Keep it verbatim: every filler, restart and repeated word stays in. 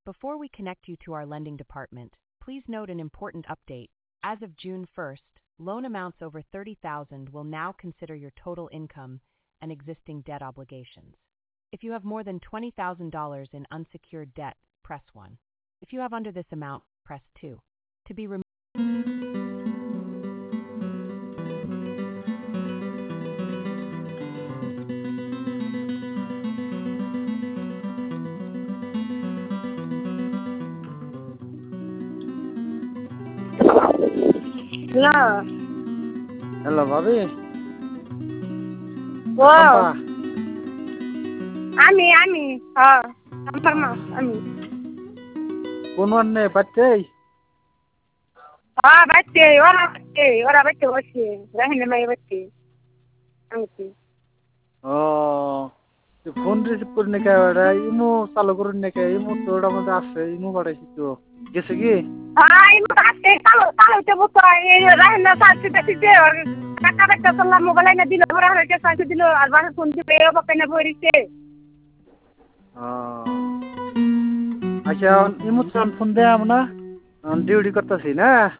Before we connect you to our lending department, please note an important update. As of June first, loan amounts over thirty thousand dollars will now consider your total income and existing debt obligations. If you have more than twenty thousand dollars in unsecured debt, press one. If you have under this amount, press two. To be removed. Hello. Hello, Bobby. Wow. Apa? Ami, Ami. Ha. Ampar ma, Ami. কোন ওয়ানে বাচ্চা? Ha, বাচ্চা, ওরা বাচ্চা, ওরা বাচ্চা বসে। রাহিনা মাই বাচ্চা। আমি। ও ফোন রিসিভ করে নাকি ওরা ইমো চালু করে নাকি ইমো তো ওটার মধ্যে আছে ইমো বাড়াইছি তো গেছে কি? হ্যাঁ ইমো আছে চালু চালু হইতে বতো এই রাহিনা সাথে সাথে ওর টাকা টাকা চলা মোবাইল না দিল ওরা হইতে সাথে দিল আর বাসা ফোন দিবে ও বাপে না বইরিছে। ও আচ্ছা ইমো ফোন দেয়া আমরা ডিউটি করতেছি না